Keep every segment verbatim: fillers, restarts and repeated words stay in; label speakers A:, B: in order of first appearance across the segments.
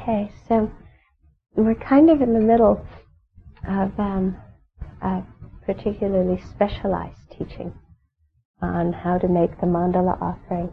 A: Okay, so we're kind of in the middle of um, a particularly specialized teaching on how to make the mandala offering.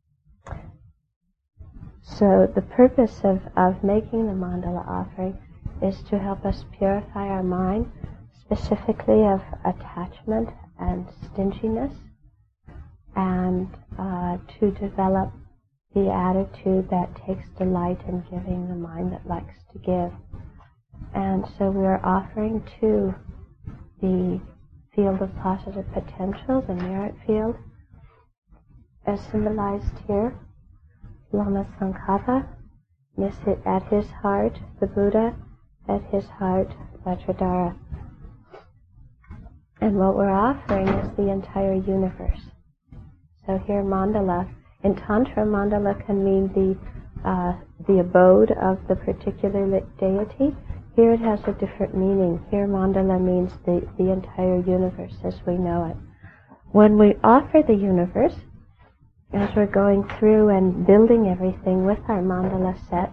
A: So the purpose of, of making the mandala offering is to help us purify our mind, specifically of attachment and stinginess, and uh, to develop the attitude that takes delight in giving, the mind that likes to give. And so we are offering to the field of positive potential, the merit field, as symbolized here, Lama Tsongkhapa, at his heart, the Buddha, at his heart, Vajradhara. And what we're offering is the entire universe. So here mandala, in Tantra, mandala can mean the uh, the abode of the particular deity. Here it has a different meaning. Here mandala means the, the entire universe as we know it. When we offer the universe, as we're going through and building everything with our mandala set,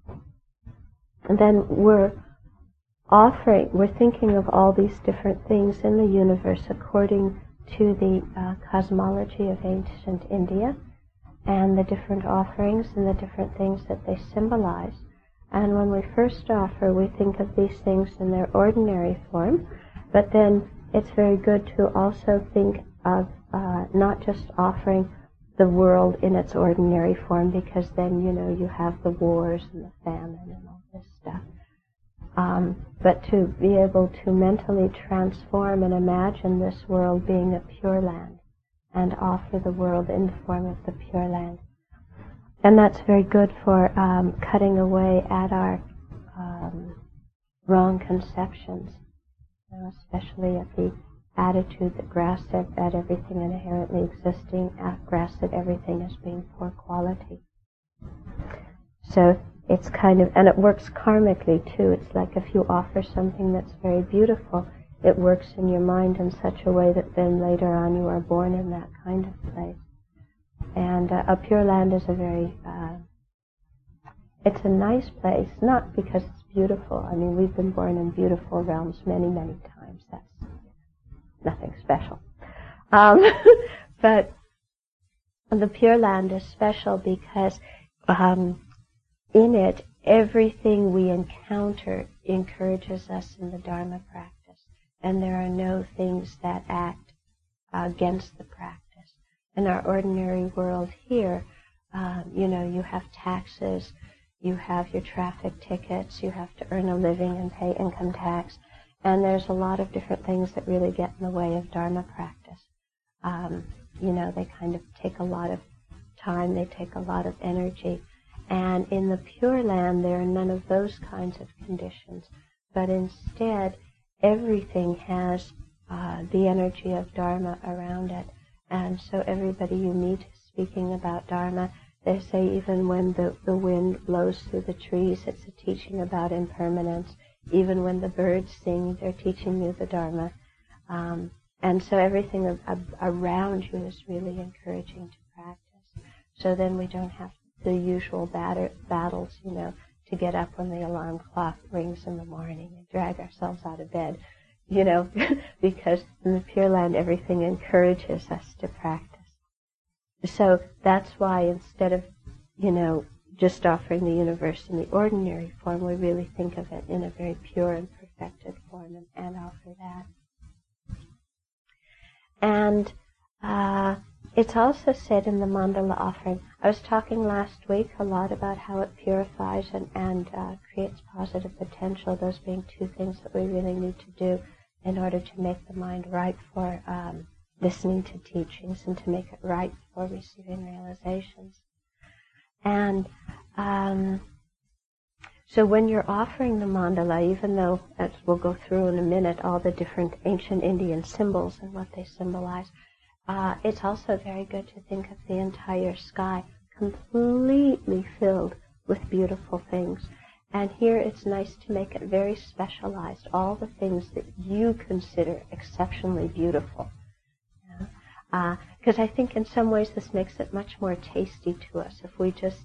A: then we're offering, we're thinking of all these different things in the universe according to the uh, cosmology of ancient India, and the different offerings and the different things that they symbolize. And when we first offer, we think of these things in their ordinary form, but then it's very good to also think of uh, not just offering the world in its ordinary form, because then, you know, you have the wars and the famine and all this stuff. Um, but to be able to mentally transform and imagine this world being a pure land, and offer the world in the form of the Pure Land. And that's very good for um, cutting away at our um, wrong conceptions, you know, especially at the attitude that grasps at, at everything inherently existing, at grasps at everything as being poor quality. So it's kind of, and it works karmically too. It's like if you offer something that's very beautiful, it works in your mind in such a way that then later on you are born in that kind of place. And uh, a Pure Land is a very, uh, it's a nice place, not because it's beautiful. I mean, we've been born in beautiful realms many, many times. That's nothing special. Um, but the Pure Land is special because um, in it, everything we encounter encourages us in the Dharma practice. And there are no things that act uh, against the practice. In our ordinary world here, uh, you know, you have taxes, you have your traffic tickets, you have to earn a living and pay income tax, and there's a lot of different things that really get in the way of Dharma practice. Um, you know, they kind of take a lot of time, they take a lot of energy. And in the Pure Land, there are none of those kinds of conditions, but instead, everything has uh, the energy of Dharma around it. And so everybody you meet is speaking about Dharma. They say even when the, the wind blows through the trees, it's a teaching about impermanence. Even when the birds sing, they're teaching you the Dharma. Um, and so everything ab- ab- around you is really encouraging to practice. So then we don't have the usual batter- battles, you know, to get up when the alarm clock rings in the morning and drag ourselves out of bed, you know, because in the Pure Land everything encourages us to practice. So that's why instead of, you know, just offering the universe in the ordinary form, we really think of it in a very pure and perfected form and, and offer that. And uh, it's also said in the mandala offering, I was talking last week a lot about how it purifies and, and uh, creates positive potential, those being two things that we really need to do in order to make the mind right for um, listening to teachings and to make it right for receiving realizations. And um, so when you're offering the mandala, even though, as we'll go through in a minute, all the different ancient Indian symbols and what they symbolize, Uh, it's also very good to think of the entire sky completely filled with beautiful things. And here it's nice to make it very specialized, all the things that you consider exceptionally beautiful. Because uh, I think in some ways this makes it much more tasty to us. If we just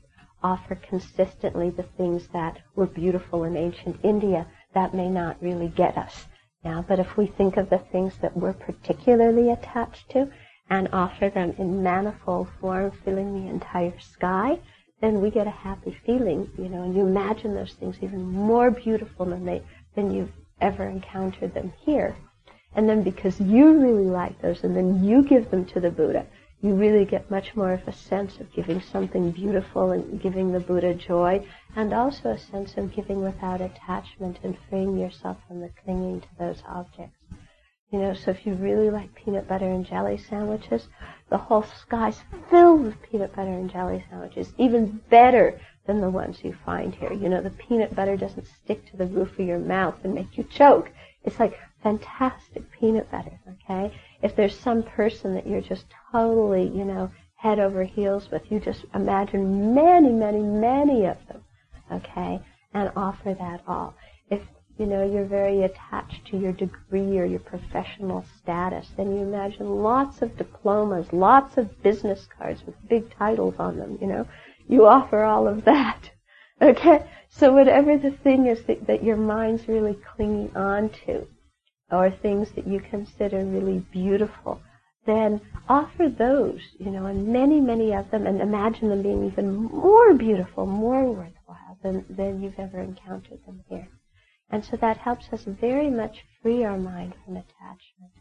A: offer consistently the things that were beautiful in ancient India, that may not really get us now. But if we think of the things that we're particularly attached to and offer them in manifold form, filling the entire sky, then we get a happy feeling, you know, and you imagine those things even more beautiful than they than you've ever encountered them here. And then because you really like those, and then you give them to the Buddha, you really get much more of a sense of giving something beautiful and giving the Buddha joy, and also a sense of giving without attachment and freeing yourself from the clinging to those objects. You know, so if you really like peanut butter and jelly sandwiches, the whole sky's filled with peanut butter and jelly sandwiches, even better than the ones you find here. You know, the peanut butter doesn't stick to the roof of your mouth and make you choke. It's like fantastic peanut butter, okay? If there's some person that you're just totally, you know, head over heels with, you just imagine many, many, many of them, okay, and offer that all. If, you know, you're very attached to your degree or your professional status, then you imagine lots of diplomas, lots of business cards with big titles on them, you know. You offer all of that, okay? So whatever the thing is that, that your mind's really clinging on to, or things that you consider really beautiful, then offer those, you know, and many, many of them, and imagine them being even more beautiful, more worthwhile than, than you've ever encountered them here. And so that helps us very much free our mind from attachment.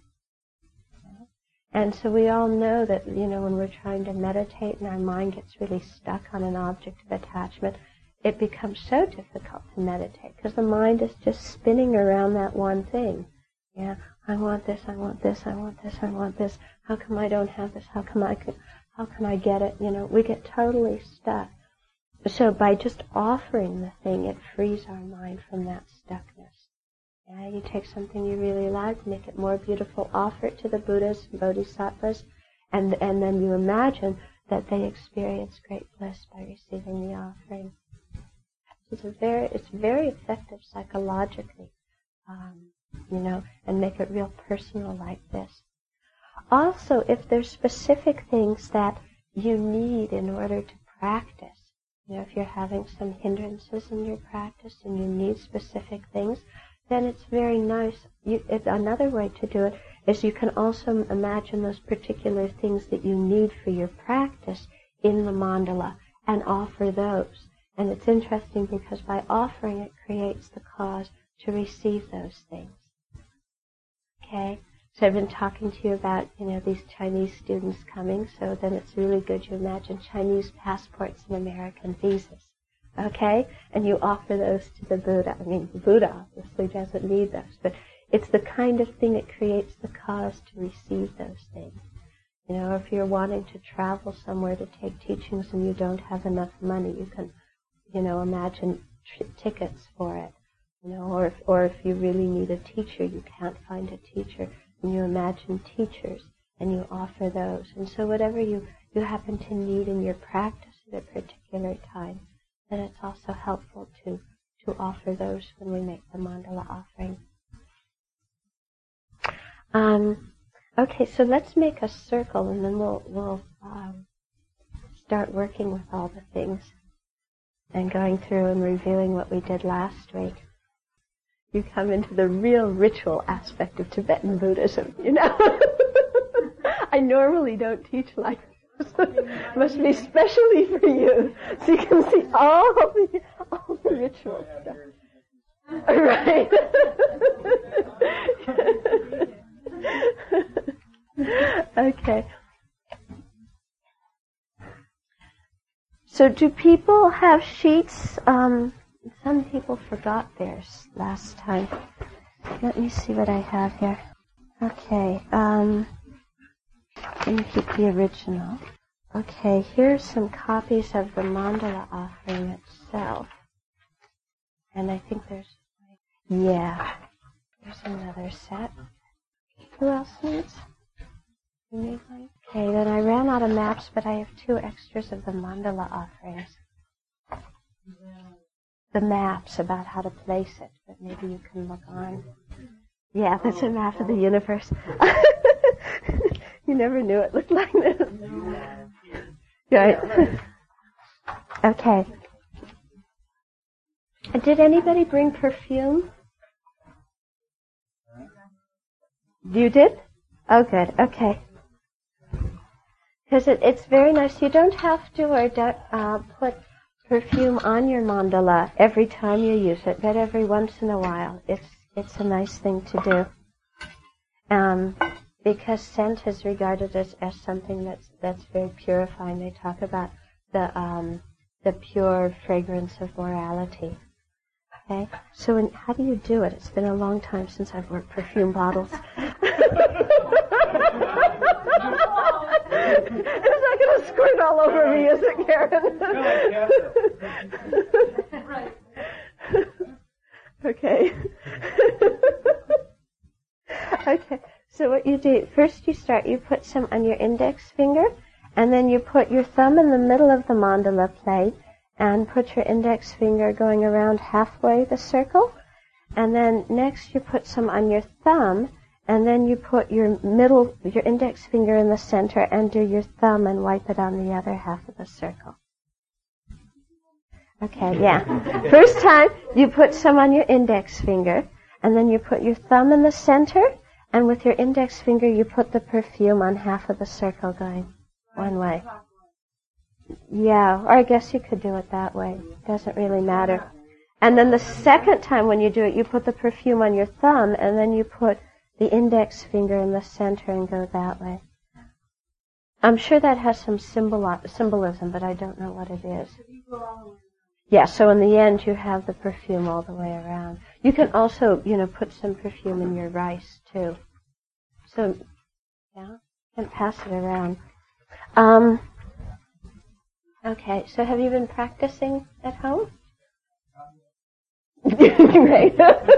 A: You know? And so we all know that, you know, when we're trying to meditate and our mind gets really stuck on an object of attachment, it becomes so difficult to meditate because the mind is just spinning around that one thing. Yeah, I want this, I want this, I want this, I want this. How come I don't have this? How come I could, how can I get it? You know, we get totally stuck. So by just offering the thing, it frees our mind from that stuckness. Yeah, you take something you really like, make it more beautiful, offer it to the Buddhas and Bodhisattvas, and and then you imagine that they experience great bliss by receiving the offering. It's a very, it's very effective psychologically, um, you know, and make it real personal like this. Also, if there's specific things that you need in order to practice, you know, if you're having some hindrances in your practice and you need specific things, then it's very nice. You, it, another way to do it is you can also imagine those particular things that you need for your practice in the mandala and offer those. And it's interesting because by offering it creates the cause to receive those things. Okay? So I've been talking to you about, you know, these Chinese students coming, so then it's really good you imagine Chinese passports and American visas. Okay? And you offer those to the Buddha. I mean, the Buddha obviously doesn't need those, but it's the kind of thing that creates the cause to receive those things. You know, if you're wanting to travel somewhere to take teachings and you don't have enough money, you can, you know, imagine t- tickets for it. You know, or if, or if you really need a teacher, you can't find a teacher, and you imagine teachers, and you offer those. And so whatever you, you happen to need in your practice at a particular time, then it's also helpful to, to offer those when we make the mandala offering. Um, okay, so let's make a circle, and then we'll, we'll um, start working with all the things and going through and reviewing what we did last week. You come into the real ritual aspect of Tibetan Buddhism, you know. I normally don't teach like this. It must be specially for you, so you can see all the, all the ritual stuff. Right. Okay. So do people have sheets? Um, some people forgot theirs last time. Let me see what I have here. Okay. Um, let me keep the original. Okay, here's some copies of the mandala offering itself. And I think there's, yeah, there's another set. Who else needs? You need one? Okay, then I ran out of maps, but I have two extras of the mandala offerings. The maps about how to place it, but maybe you can look on. Yeah, that's a map of the universe. You never knew it looked like this. Right. Okay. Did anybody bring perfume? You did? Oh, good. Okay. Because it, it's very nice. You don't have to or do, uh, put perfume on your mandala every time you use it, but every once in a while. It's it's a nice thing to do. Um, because scent is regarded as, as something that's that's very purifying. They talk about the um, the pure fragrance of morality. Okay, so when, how do you do it? It's been a long time since I've worked perfume bottles. It's not going to squirt all over me, is it, Karen? Right. Okay. Okay. So what you do, first you start, you put some on your index finger, and then you put your thumb in the middle of the mandala plate, and put your index finger going around halfway the circle, and then next you put some on your thumb, and then you put your middle, your index finger in the center, and do your thumb and wipe it on the other half of the circle. Okay, yeah. First time, you put some on your index finger, and then you put your thumb in the center, and with your index finger you put the perfume on half of the circle going one way. Yeah, or I guess you could do it that way. It doesn't really matter. And then the second time when you do it, you put the perfume on your thumb, and then you put the index finger in the center and go that way. I'm sure that has some symbol- symbolism, but I don't know what it is. Yeah, so in the end you have the perfume all the way around. You can also, you know, put some perfume in your rice too. So, yeah, and pass it around. Um, okay, so have you been practicing at home? Right.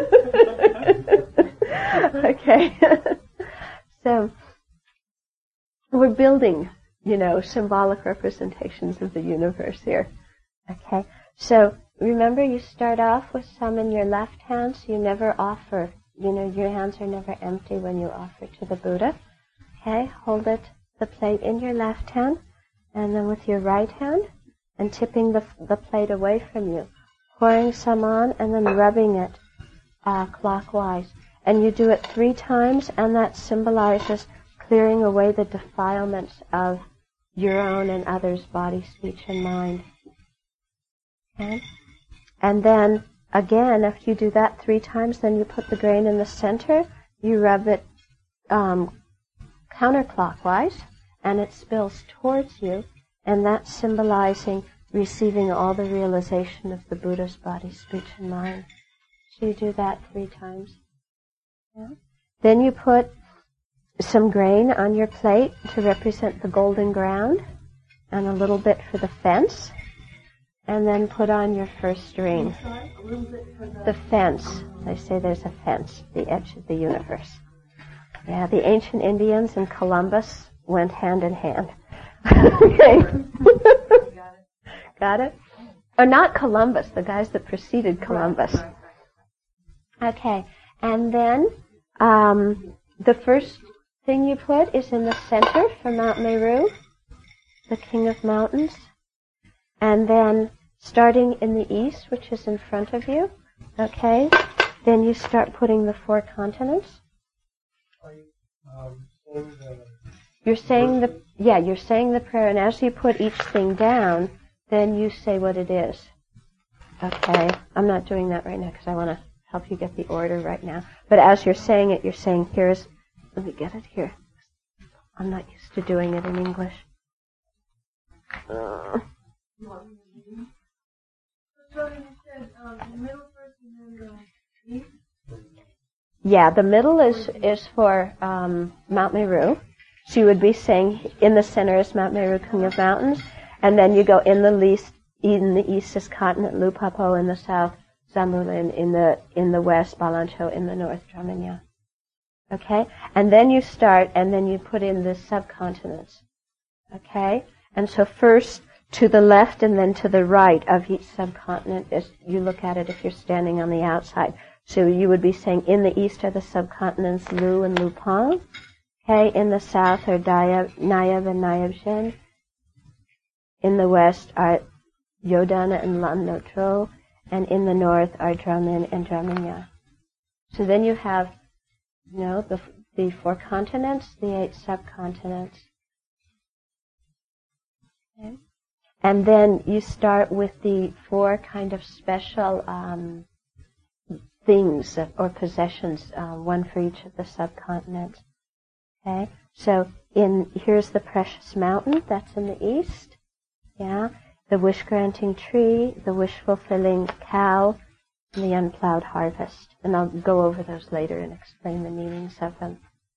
A: Okay. So, we're building, you know, symbolic representations of the universe here. Okay. So, remember you start off with some in your left hand, so you never offer, you know, your hands are never empty when you offer to the Buddha. Okay. Hold it, the plate in your left hand, and then with your right hand, and tipping the, the plate away from you, pouring some on, and then rubbing it uh, clockwise. And you do it three times, and that symbolizes clearing away the defilements of your own and others' body, speech, and mind. Okay? And then, again, after you do that three times, then you put the grain in the center, you rub it um, counterclockwise, and it spills towards you, and that's symbolizing receiving all the realization of the Buddha's body, speech, and mind. So you do that three times. Yeah. Then you put some grain on your plate to represent the golden ground, and a little bit for the fence, and then put on your first ring. The fence. They say there's a fence, the edge of the universe. Yeah, the ancient Indians and Columbus went hand in hand. Okay. Got it? Or not Columbus, the guys that preceded Columbus. Okay, and then um, the first thing you put is in the center for Mount Meru, the king of mountains. And then starting in the east, which is in front of you, okay, then you start putting the four continents. You're saying the, yeah, you're saying the prayer, and as you put each thing down, then you say what it is. Okay, I'm not doing that right now because I want to help you get the order right now. But as you're saying it, you're saying, here's, let me get it here. I'm not used to doing it in English. Uh. Yeah, the middle is, is for um, Mount Meru. So you would be saying in the center is Mount Meru, king of mountains, and then you go in the least, in the east is continent Lupapo, in the south Zambulin, in the in the west Balancho, in the north Dramanya. Okay, and then you start, and then you put in the subcontinents. Okay, and so first to the left and then to the right of each subcontinent, as you look at it if you're standing on the outside. So you would be saying in the east are the subcontinents Lu and Lupang. Okay, in the south are Dayab, Nayab and Nayabshen. In the west are Yodana and Lamnotro, and in the north are Dramin and Draminya. So then you have, you know, the, the four continents, the eight subcontinents. Okay. And then you start with the four kind of special um, things or possessions, uh, one for each of the subcontinents. Okay, so in here's the precious mountain that's in the east. Yeah, the wish-granting tree, the wish-fulfilling cow, and the unplowed harvest. And I'll go over those later and explain the meanings of them.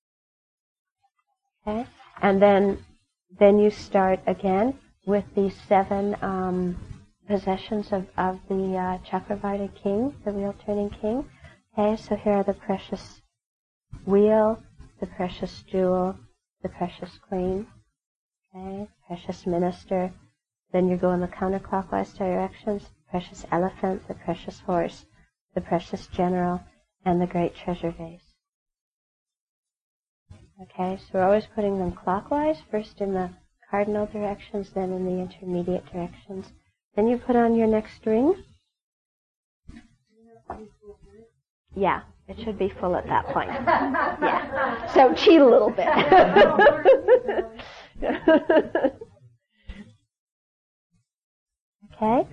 A: Okay, and then then you start again with the seven um, possessions of, of the uh, Chakravarti king, the wheel-turning king. Okay, so here are the precious wheel, the precious jewel, the precious queen, okay, precious minister. Then you go in the counterclockwise directions, the precious elephant, the precious horse, the precious general, and the great treasure vase. Okay, so we're always putting them clockwise, first in the cardinal directions, then in the intermediate directions. Then you put on your next ring. Yeah, it should be full at that point. Yeah. So cheat a little bit. Okay?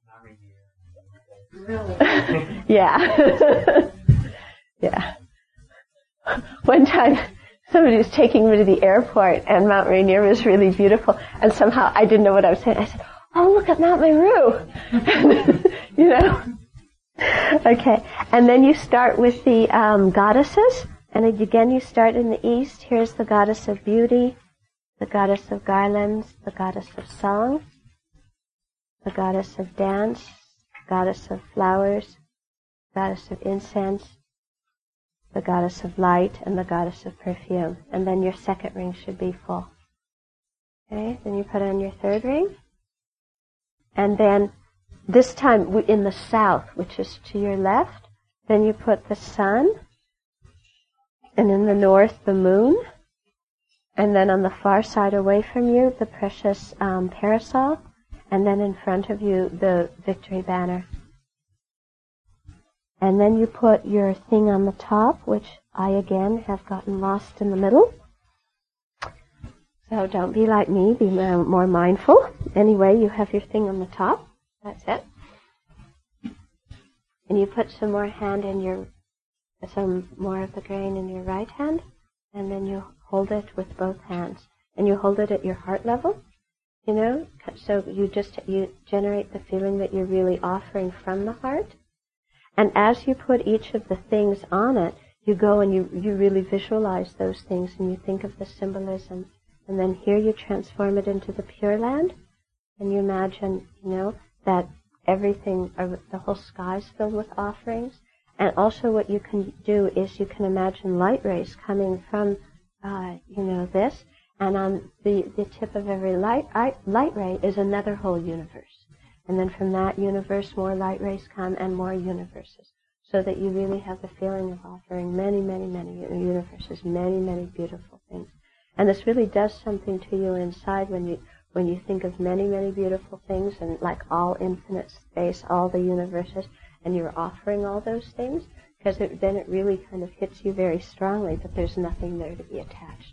A: Yeah. Yeah. One time, somebody was taking me to the airport, and Mount Rainier was really beautiful, and somehow I didn't know what I was saying. I said, "Oh, look at Mount Meru." You know? Okay, and then you start with the um, goddesses, and again you start in the east. Here's the goddess of beauty, the goddess of garlands, the goddess of song, the goddess of dance, the goddess of flowers, the goddess of incense, the goddess of light, and the goddess of perfume. And then your second ring should be full. Okay, then you put on your third ring, and then this time in the south, which is to your left, then you put the sun, and in the north the moon, and then on the far side away from you the precious um, parasol, and then in front of you the victory banner. And then you put your thing on the top, which I again have gotten lost in the middle. So don't be like me, be more mindful. Anyway, you have your thing on the top. That's it. And you put some more hand in your, some more of the grain in your right hand, and then you hold it with both hands. And you hold it at your heart level, you know, so you just, you generate the feeling that you're really offering from the heart. And as you put each of the things on it, you go and you, you really visualize those things, and you think of the symbolism. And then here you transform it into the Pure Land, and you imagine, you know, that everything, the whole sky is filled with offerings. And also what you can do is you can imagine light rays coming from, uh, you know, this, and on the, the tip of every light, light ray is another whole universe. And then from that universe, more light rays come and more universes, so that you really have the feeling of offering many, many, many universes, many, many beautiful things. And this really does something to you inside when you when you think of many, many beautiful things, and like all infinite space, all the universes, and you're offering all those things, because it, then it really kind of hits you very strongly that there's nothing there to be attached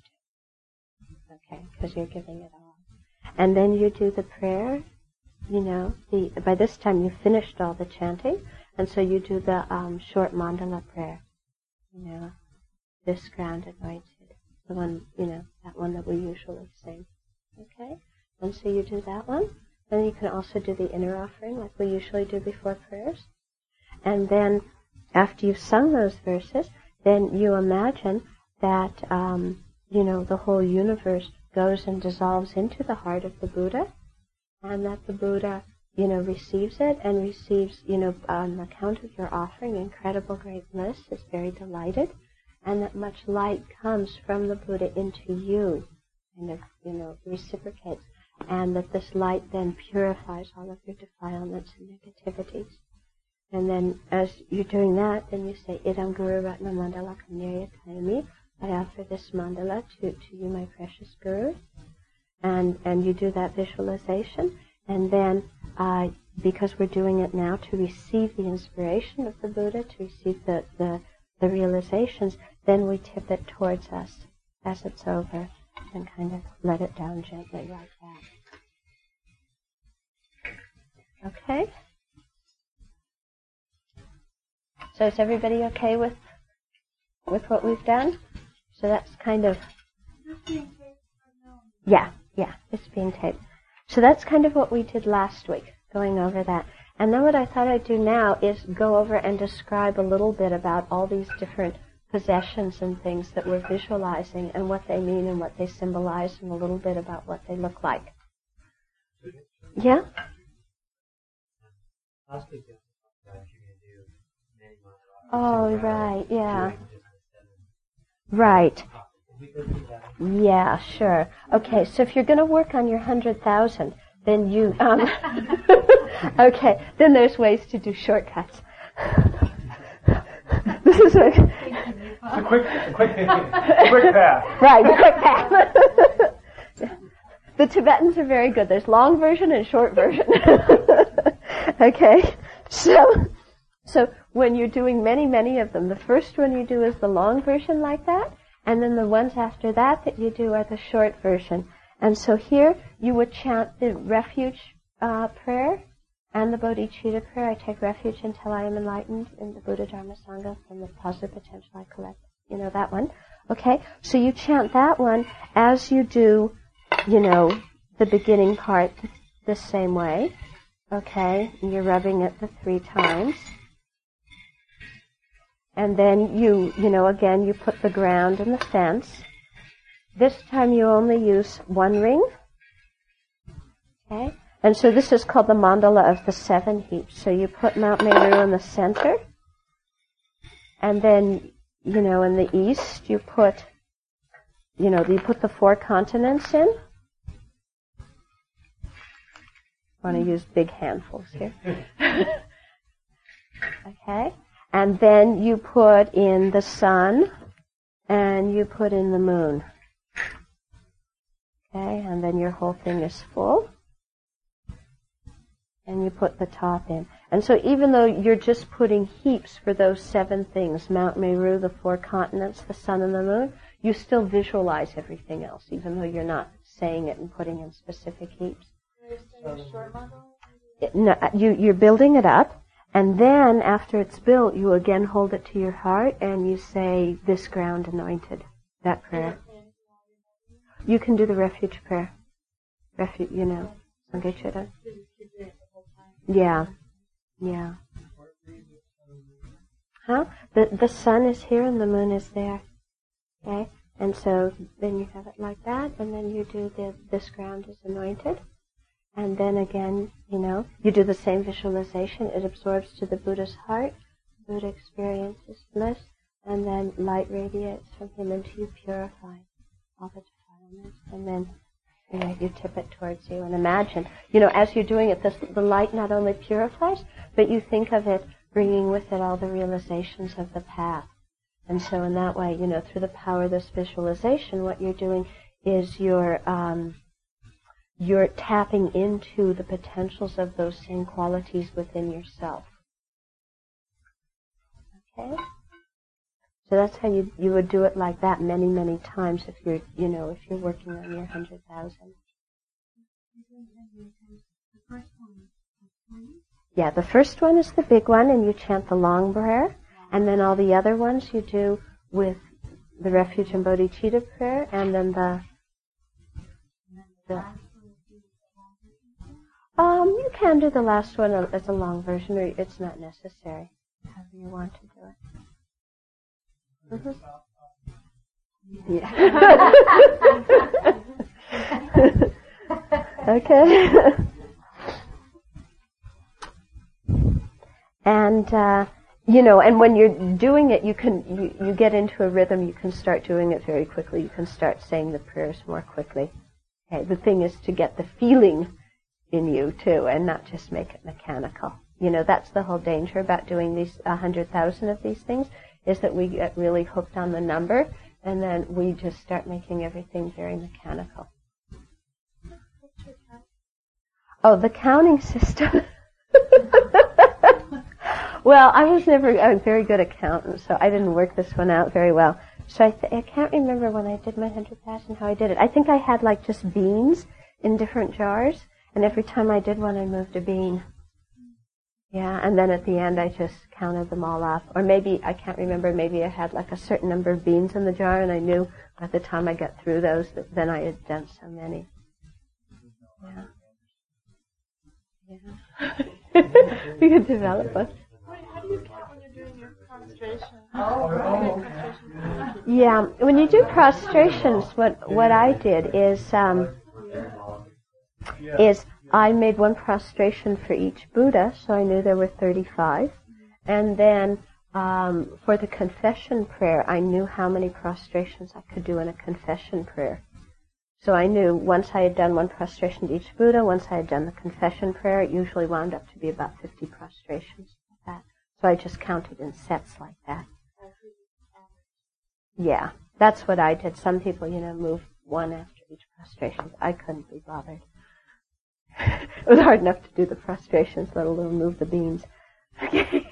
A: to. Okay, because you're giving it all. And then you do the prayer. You know, the, by this time you've finished all the chanting, and so you do the um, short mandala prayer. You know, this ground anointed, the one, you know, that one that we usually sing. Okay, and so you do that one. Then you can also do the inner offering, like we usually do before prayers. And then, after you've sung those verses, then you imagine that, um, you know, the whole universe goes and dissolves into the heart of the Buddha. And that the Buddha, you know, receives it and receives, you know, on account of your offering, incredible great bliss, is very delighted, and that much light comes from the Buddha into you, kind of, you know, reciprocates, and that this light then purifies all of your defilements and negativities. And then, as you're doing that, then you say, Idam Guru Ratna Mandala Kamnirya Kayami, I offer this mandala to, to you, my precious Guru. And and you do that visualization, and then uh, because we're doing it now to receive the inspiration of the Buddha, to receive the, the, the realizations, then we tip it towards us as it's over and kind of let it down gently like that. Okay? So is everybody okay with with what we've done? So that's kind of... Yeah, yeah, it's being taped. So that's kind of what we did last week, going over that. And then what I thought I'd do now is go over and describe a little bit about all these different possessions and things that we're visualizing and what they mean and what they symbolize and a little bit about what they look like. Yeah? Oh, right, yeah. Right. Yeah, sure. Okay, so if you're going to work on your one hundred thousand, then you, um, okay, then there's ways to do shortcuts. This is a,
B: it's a quick, quick, quick path.
A: Right, the quick path. The Tibetans are very good. There's long version and short version. Okay, so, so when you're doing many, many of them, the first one you do is the long version like that, and then the ones after that that you do are the short version. And so here you would chant the refuge uh, prayer and the bodhicitta prayer. I take refuge until I am enlightened in the Buddha Dharma Sangha from the positive potential I collect. You know that one. Okay? So you chant that one as you do, you know, the beginning part the same way. Okay? And you're rubbing it the three times. And then you, you know, again, you put the ground and the fence. This time you only use one ring. Okay? And so this is called the mandala of the seven heaps. So you put Mount Meru in the center. And then, you know, in the east you put, you know, you put the four continents in. I want to use big handfuls here. Okay? And then you put in the sun, and you put in the moon. Okay, and then your whole thing is full. And you put the top in. And so even though you're just putting heaps for those seven things, Mount Meru, the four continents, the sun and the moon, you still visualize everything else, even though you're not saying it and putting in specific heaps. It, no, you, you're building it up. And then, after it's built, you again hold it to your heart and you say, this ground anointed, that prayer. You can do the refuge prayer. Refuge, you know, Sangha. Yeah, yeah. Huh? The, the sun is here and the moon is there. Okay? And so, then you have it like that, and then you do the, this ground is anointed. And then again, you know, you do the same visualization. It absorbs to the Buddha's heart. Buddha experiences bliss. And then light radiates from him into you, purifying all the defilements. And then, you know, you tip it towards you. And imagine, you know, as you're doing it, this, the light not only purifies, but you think of it bringing with it all the realizations of the path. And so in that way, you know, through the power of this visualization, what you're doing is you're... Um, you're tapping into the potentials of those same qualities within yourself. Okay? So that's how you you would do it like that many, many times if you're, you know, if you're working on your one hundred thousand. Yeah, the first one is the big one, and you chant the long prayer, and then all the other ones you do with the refuge and bodhicitta prayer, and then the the Um, you can do the last one as a long version, or it's not necessary. However you want to do it. Mm-hmm. Yeah. Okay. And uh, you know, and when you're doing it, you can you, you get into a rhythm. You can start doing it very quickly. You can start saying the prayers more quickly. Okay. The thing is to get the feeling in you too, and not just make it mechanical. You know, that's the whole danger about doing these a hundred thousand of these things, is that we get really hooked on the number, and then we just start making everything very mechanical. Oh, the counting system. Well, I was never a very good accountant, so I didn't work this one out very well. So I, th- I can't remember when I did my hundred thousand how I did it. I think I had like just beans in different jars, and every time I did one, I moved a bean. Yeah, and then at the end, I just counted them all up. Or maybe, I can't remember, maybe I had like a certain number of beans in the jar, and I knew by the time I got through those, that then I had done so many. Yeah. Yeah. We could develop one.
C: How do you count when you're doing your prostration?
A: Yeah, when you do prostrations, what what I did is um, is I made one prostration for each Buddha, so I knew there were thirty-five, and then um, for the confession prayer, I knew how many prostrations I could do in a confession prayer. So I knew once I had done one prostration to each Buddha, once I had done the confession prayer, it usually wound up to be about fifty prostrations like that. So I just counted in sets like that. Yeah, that's what I did. Some people, you know, move one after each prostration. I couldn't be bothered. It was hard enough to do the prostrations, let alone move the beans. Okay.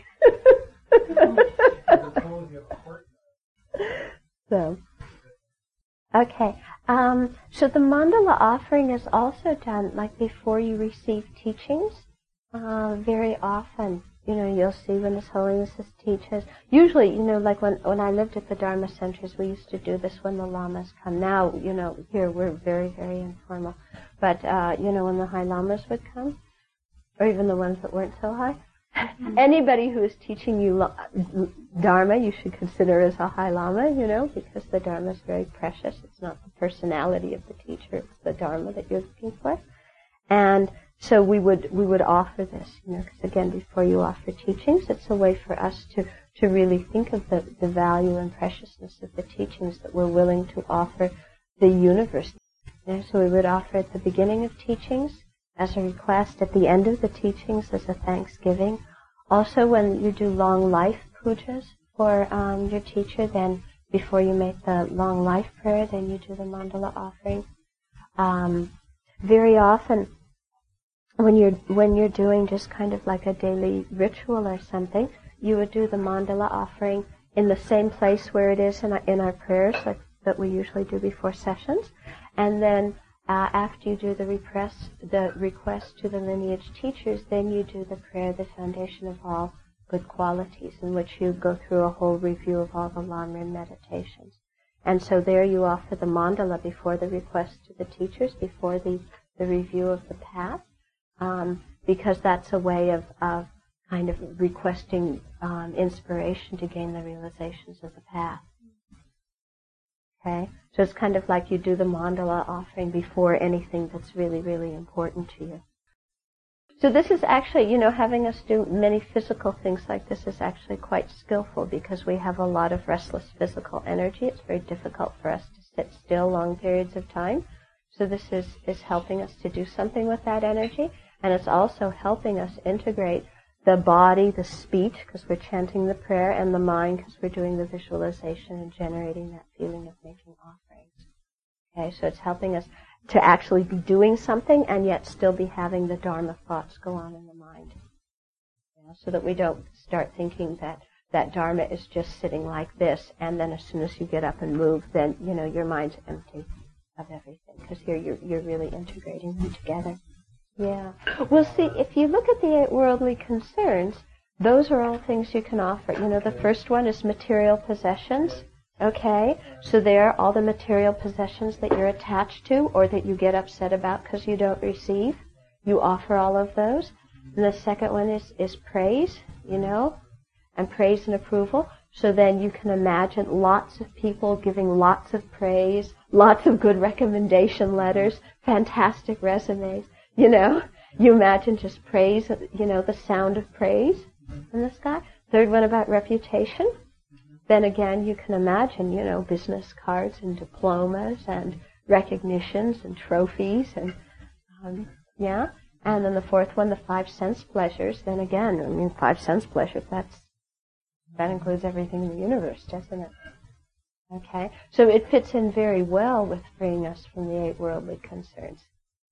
A: So, okay. Um, so the mandala offering is also done like before you receive teachings. Uh, very often, you know, you'll see when His Holiness teaches. Usually, you know, like when when I lived at the Dharma centers, we used to do this when the lamas come. Now, you know, here we're very, very informal. But, uh, you know, when the high lamas would come, or even the ones that weren't so high, anybody who is teaching you la- Dharma, you should consider as a high lama, you know, because the Dharma is very precious. It's not the personality of the teacher, it's the Dharma that you're looking for. And so we would we would offer this, you know, because again, before you offer teachings, it's a way for us to, to really think of the, the value and preciousness of the teachings that we're willing to offer the universe. You know, so we would offer at the beginning of teachings as a request, at the end of the teachings as a thanksgiving. Also, when you do long life pujas for um, your teacher, then before you make the long life prayer, then you do the mandala offering. Um, very often, when you're when you're doing just kind of like a daily ritual or something, you would do the mandala offering in the same place where it is in our, in our prayers, like that we usually do before sessions, and then uh, after you do the request, the request to the lineage teachers, then you do the prayer, the foundation of all good qualities, in which you go through a whole review of all the Lamrim meditations. And so there you offer the mandala before the request to the teachers, before the, the review of the path, um, because that's a way of, of kind of requesting um, inspiration to gain the realizations of the path. Okay? So it's kind of like you do the mandala offering before anything that's really, really important to you. So this is actually, you know, having us do many physical things like this is actually quite skillful because we have a lot of restless physical energy. It's very difficult for us to sit still long periods of time. So this is, is helping us to do something with that energy. And it's also helping us integrate the body, the speech, because we're chanting the prayer, and the mind, because we're doing the visualization and generating that feeling of making offerings. Okay, so it's helping us to actually be doing something and yet still be having the Dharma thoughts go on in the mind. You know, so that we don't start thinking that that Dharma is just sitting like this, and then as soon as you get up and move, then, you know, your mind's empty of everything, because here you're, you're really integrating them together. Yeah. Well, see, if you look at the eight worldly concerns, those are all things you can offer. You know, the first one is material possessions. Okay? So there, all the material possessions that you're attached to or that you get upset about because you don't receive, you offer all of those. And the second one is, is praise, you know, and praise and approval. So then you can imagine lots of people giving lots of praise, lots of good recommendation letters, fantastic resumes. You know, you imagine just praise, you know, the sound of praise in the sky. Third one about reputation. Then again, you can imagine, you know, business cards and diplomas and recognitions and trophies and, um, yeah. And then the fourth one, the five sense pleasures. Then again, I mean, five sense pleasures, that's, that includes everything in the universe, doesn't it? Okay? So it fits in very well with freeing us from the eight worldly concerns.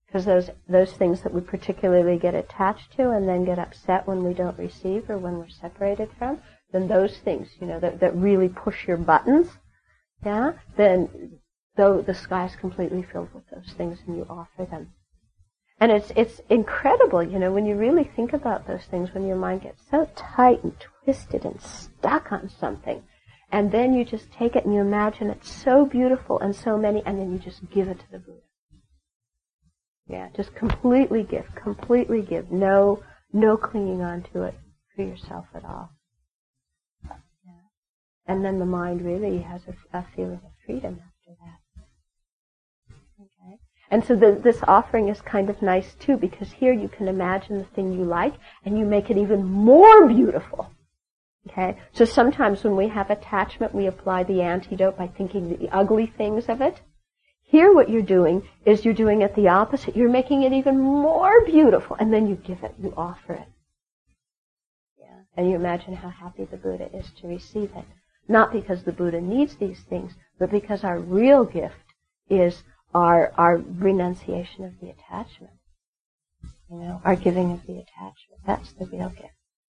A: Because those those things that we particularly get attached to and then get upset when we don't receive or when we're separated from, then those things, you know, that, that really push your buttons, yeah, then though the sky is completely filled with those things and you offer them. And it's it's incredible, you know, when you really think about those things, when your mind gets so tight and twisted and stuck on something, and then you just take it and you imagine it's so beautiful and so many, and then you just give it to the Buddha. Yeah, just completely give, completely give. No, no clinging on to it for yourself at all. Yeah. And then the mind really has a, a feeling of freedom after that. Okay. And so the, this offering is kind of nice too, because here you can imagine the thing you like, and you make it even more beautiful. Okay. So sometimes when we have attachment, we apply the antidote by thinking the ugly things of it. Here what you're doing is you're doing it the opposite. You're making it even more beautiful, and then you give it, you offer it. Yeah. And you imagine how happy the Buddha is to receive it. Not because the Buddha needs these things, but because our real gift is our our renunciation of the attachment. You know, our giving of the attachment. That's the real gift.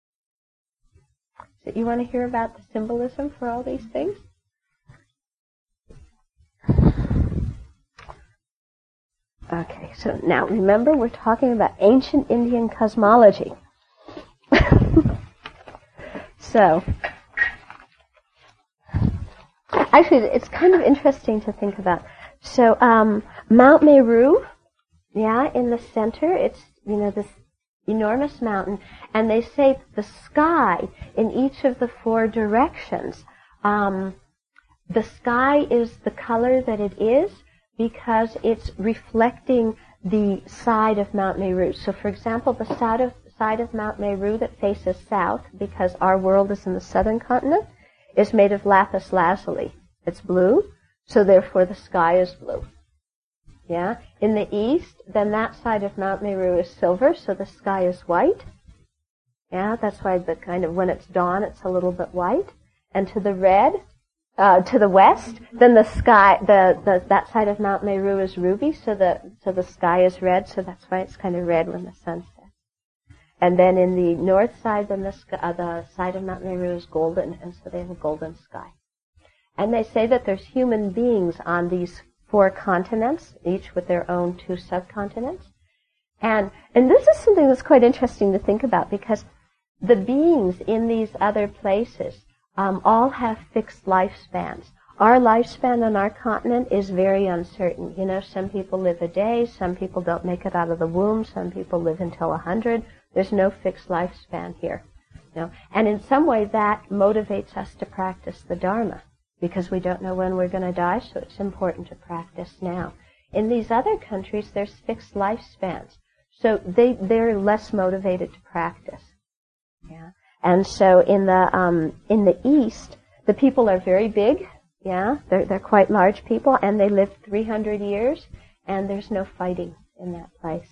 A: So you want to hear about the symbolism for all these things? Okay, so now remember we're talking about ancient Indian cosmology. So, actually it's kind of interesting to think about. So, um, Mount Meru, yeah, in the center, it's, you know, this enormous mountain, and they say the sky in each of the four directions, um, the sky is the color that it is, because it's reflecting the side of Mount Meru. So, for example, the side of, side of Mount Meru that faces south, because our world is in the southern continent, is made of lapis lazuli. It's blue, so therefore the sky is blue. Yeah? In the east, then that side of Mount Meru is silver, so the sky is white. Yeah, that's why the kind of, when it's dawn, it's a little bit white. And to the red, Uh, to the west, then the sky, the, the that side of Mount Meru is ruby, so the so the sky is red, so that's why it's kind of red when the sun sets. And then in the north side, then the sky, uh, the side of Mount Meru is golden, and so they have a golden sky. And they say that there's human beings on these four continents, each with their own two subcontinents. And and this is something that's quite interesting to think about, because the beings in these other places Um, all have fixed lifespans. Our lifespan on our continent is very uncertain. You know, some people live a day, some people don't make it out of the womb, some people live until a hundred. There's no fixed lifespan here. You know? And in some way that motivates us to practice the Dharma, because we don't know when we're going to die, so it's important to practice now. In these other countries, there's fixed lifespans, so they, they're less motivated to practice. Yeah. And so in the um, in the East, the people are very big, yeah, they're they're quite large people, and they live three hundred years, and there's no fighting in that place.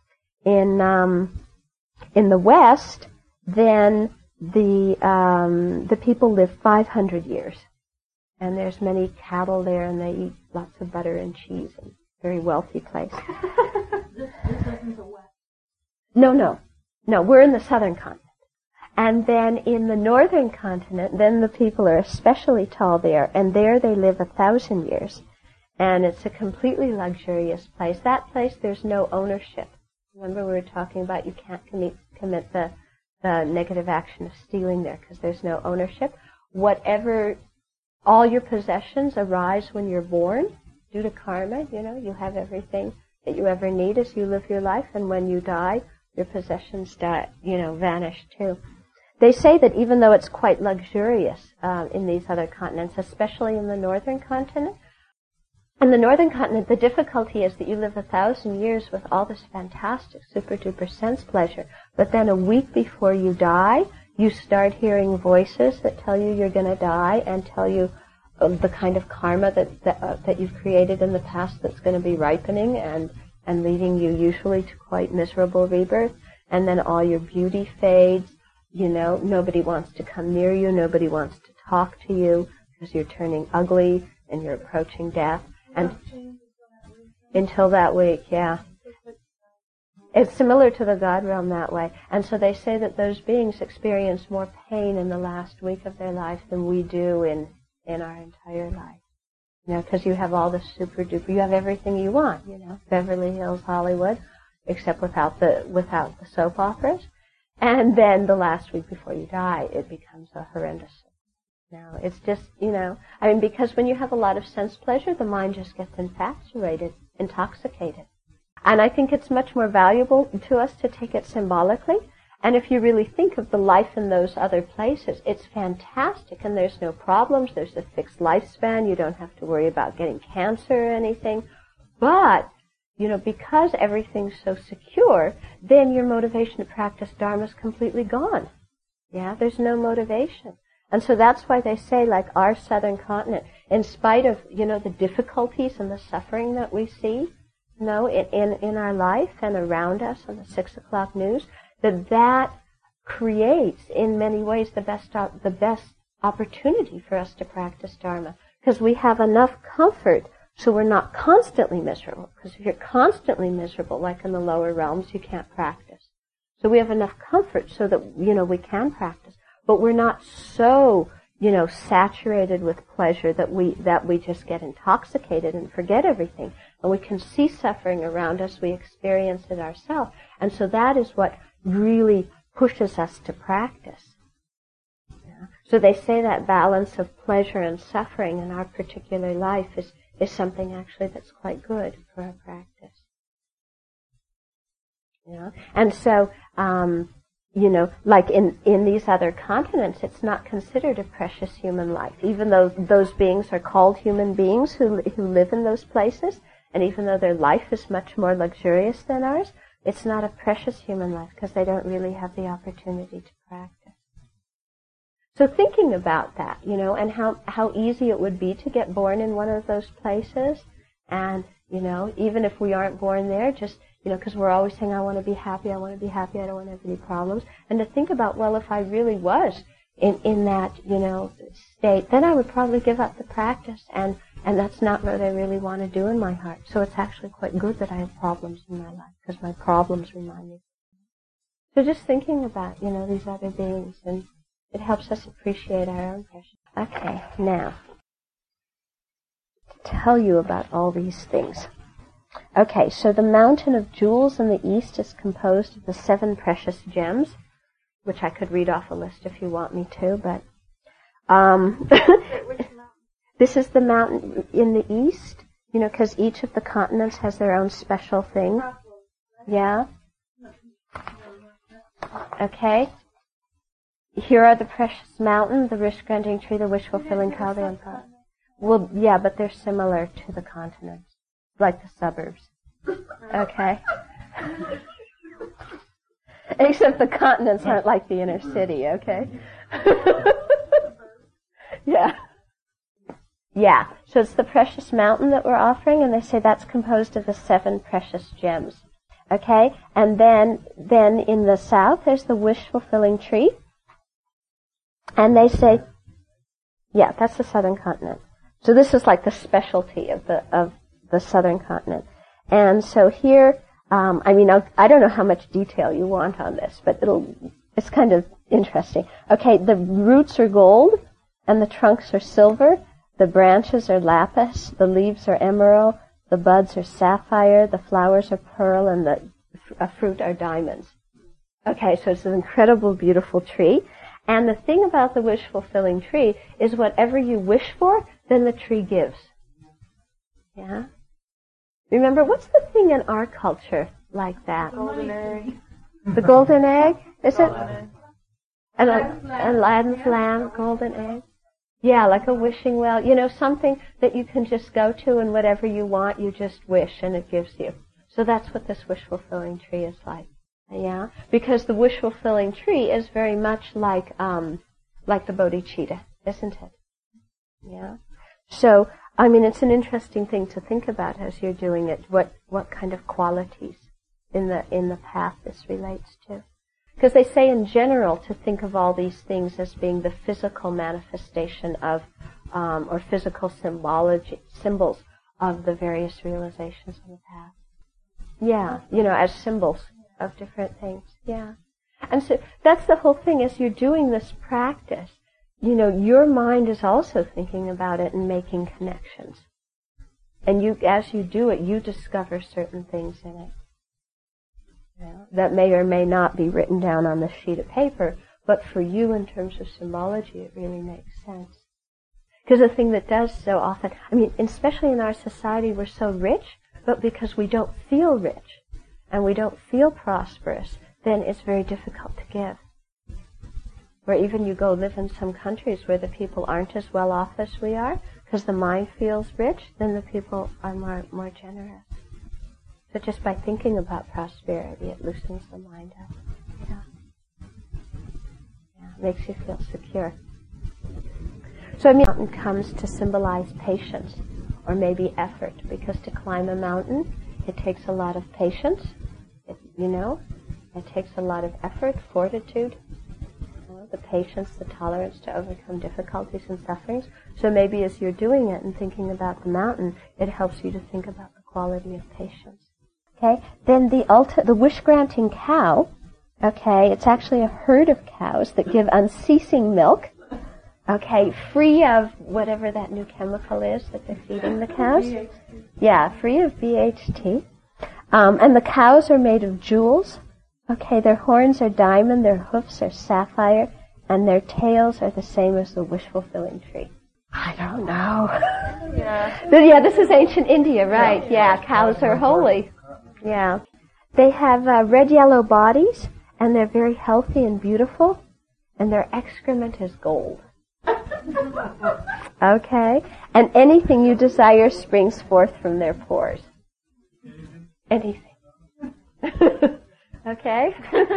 A: In um, in the West, then the um, the people live five hundred years, and there's many cattle there, and they eat lots of butter and cheese, and very wealthy place.
C: this, this isn't the West.
A: No, no, no, we're in the southern continent. And then in the northern continent, then the people are especially tall there, and there they live a thousand years. And it's a completely luxurious place. That place, there's no ownership. Remember we were talking about you can't commit, commit the, the negative action of stealing there, because there's no ownership. Whatever, all your possessions arise when you're born, due to karma, you know, you have everything that you ever need as you live your life, and when you die, your possessions die, you know, vanish too. They say that even though it's quite luxurious um, in these other continents, especially in the northern continent, in the northern continent, the difficulty is that you live a thousand years with all this fantastic, super-duper sense pleasure, but then a week before you die, you start hearing voices that tell you you're going to die and tell you uh, the kind of karma that that, uh, that you've created in the past that's going to be ripening and, and leading you usually to quite miserable rebirth, and then all your beauty fades. You know, nobody wants to come near you, nobody wants to talk to you, because you're turning ugly and you're approaching death. And until that week, yeah. It's similar to the God realm that way. And so they say that those beings experience more pain in the last week of their life than we do in, in our entire life. You know, because you have all the super duper, you have everything you want, you know, Beverly Hills, Hollywood, except without the, without the soap operas. And then the last week before you die, it becomes a horrendous. No, it's just, you know, I mean, because when you have a lot of sense pleasure, the mind just gets infatuated, intoxicated. And I think it's much more valuable to us to take it symbolically. And if you really think of the life in those other places, it's fantastic, and there's no problems, there's a fixed lifespan, you don't have to worry about getting cancer or anything. But, you know, because everything's so secure, then your motivation to practice Dharma is completely gone. Yeah, there's no motivation. And so that's why they say, like our southern continent, in spite of, you know, the difficulties and the suffering that we see, you know, in, in, in our life and around us on the six o'clock news, that that creates, in many ways, the best op- the best opportunity for us to practice Dharma. Because we have enough comfort so we're not constantly miserable. Because if you're constantly miserable, like in the lower realms, you can't practice. So we have enough comfort so that, you know, we can practice. But we're not so, you know, saturated with pleasure that we that we just get intoxicated and forget everything. And we can see suffering around us, we experience it ourselves. And so that is what really pushes us to practice. Yeah. So they say that balance of pleasure and suffering in our particular life is, is something actually that's quite good for our practice. Yeah. And so, um, you know, like in, in these other continents, it's not considered a precious human life, even though those beings are called human beings who who live in those places, and even though their life is much more luxurious than ours, it's not a precious human life because they don't really have the opportunity to practice. So thinking about that, you know, and how, how easy it would be to get born in one of those places, and, you know, even if we aren't born there, just, you know, because we're always saying, I want to be happy, I want to be happy, I don't want to have any problems, and to think about, well, if I really was in, in that, you know, state, then I would probably give up the practice, and And that's not what I really want to do in my heart. So it's actually quite good that I have problems in my life, because my problems remind me. So just thinking about, you know, these other beings, and it helps us appreciate our own pressure. Okay, now, to tell you about all these things. Okay, so the mountain of jewels in the east is composed of the seven precious gems, which I could read off a list if you want me to, but... Um, This is the mountain in the east, you know, because each of the continents has their own special thing. Yeah? Okay. Here are the precious mountain, the wish-granting tree, the wish-fulfilling cow, the empire. Well, yeah, but they're similar to the continents, like the suburbs. Okay? Except the continents aren't like the inner city, okay? Yeah. Yeah, so it's the precious mountain that we're offering, and they say that's composed of the seven precious gems. Okay, and then then in the south there's the wish-fulfilling tree, and they say, yeah, that's the southern continent. So this is like the specialty of the of the southern continent. And so here, um, I mean, I'll, I don't know how much detail you want on this, but it'll it's kind of interesting. Okay, the roots are gold, and the trunks are silver. The branches are lapis, the leaves are emerald, the buds are sapphire, the flowers are pearl, and the uh, fruit are diamonds. Okay, so it's an incredible, beautiful tree. And the thing about the wish-fulfilling tree is whatever you wish for, then the tree gives. Yeah? Remember, what's the thing in our culture like that?
C: Golden egg.
A: The golden egg? Is it?
C: Golden.
A: And Aladdin's lamp, golden egg? Yeah, like a wishing well. You know, something that you can just go to, and whatever you want, you just wish, and it gives you. So that's what this wish-fulfilling tree is like. Yeah? Because the wish-fulfilling tree is very much like um, like the bodhicitta, isn't it? Yeah? So, I mean, it's an interesting thing to think about as you're doing it, what, what kind of qualities in the in the path this relates to. Because they say in general to think of all these things as being the physical manifestation of, um, or physical symbology, symbols of the various realizations of the path. Yeah, you know, as symbols. of different things. Yeah. And so that's the whole thing. As you're doing this practice, you know, your mind is also thinking about it and making connections. And you, as you do it, you discover certain things in it, you know, that may or may not be written down on the sheet of paper, but for you in terms of symbology, it really makes sense. Because the thing that does so often, I mean, especially in our society, we're so rich, but because we don't feel rich and we don't feel prosperous, then it's very difficult to give. Where even you go live in some countries where the people aren't as well off as we are, because the mind feels rich, then the people are more, more generous. So just by thinking about prosperity, it loosens the mind up. Yeah. Yeah, it makes you feel secure. So a mountain comes to symbolize patience, or maybe effort, because to climb a mountain, it takes a lot of patience, it, you know, it takes a lot of effort, fortitude, you know, the patience, the tolerance to overcome difficulties and sufferings. So maybe as you're doing it and thinking about the mountain, it helps you to think about the quality of patience. Okay, then the ulti- the wish-granting cow, okay, it's actually a herd of cows that give unceasing milk. Okay, free of whatever that new chemical is that they're feeding the cows.
C: B H T.
A: Yeah, free of B H T. Um, and the cows are made of jewels. Okay, their horns are diamond, their hoofs are sapphire, and their tails are the same as the wish-fulfilling tree. I don't know.
C: Yeah.
A: But yeah, this is ancient India, right? Yeah, cows are holy. Yeah. They have uh, red-yellow bodies, and they're very healthy and beautiful, and their excrement is gold. Okay? And anything you desire springs forth from their pores. Anything. Okay?